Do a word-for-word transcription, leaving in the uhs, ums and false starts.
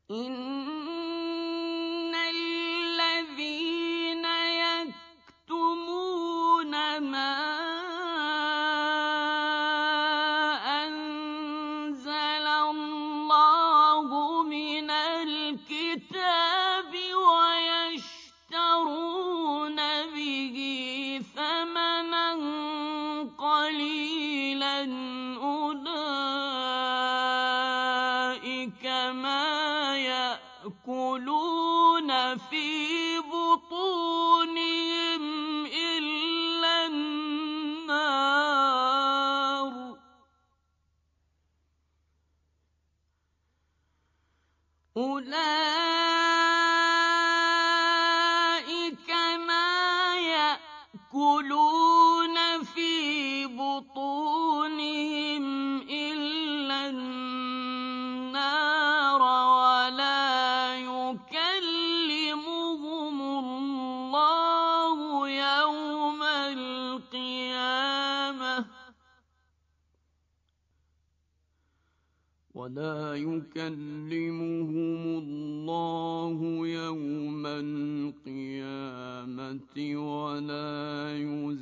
إن الذين يكتمون ما أنزل الله من الكتاب ويشترون به ثمنا قليلا أولئك ما يأكلون في بطونهم إلا النار أولئك ما يأكلون في بطونهم إلا النار ولا يكلمهم الله يوم القيامة ولا يكلمهم الله يوم القيامة ولا يزكيهم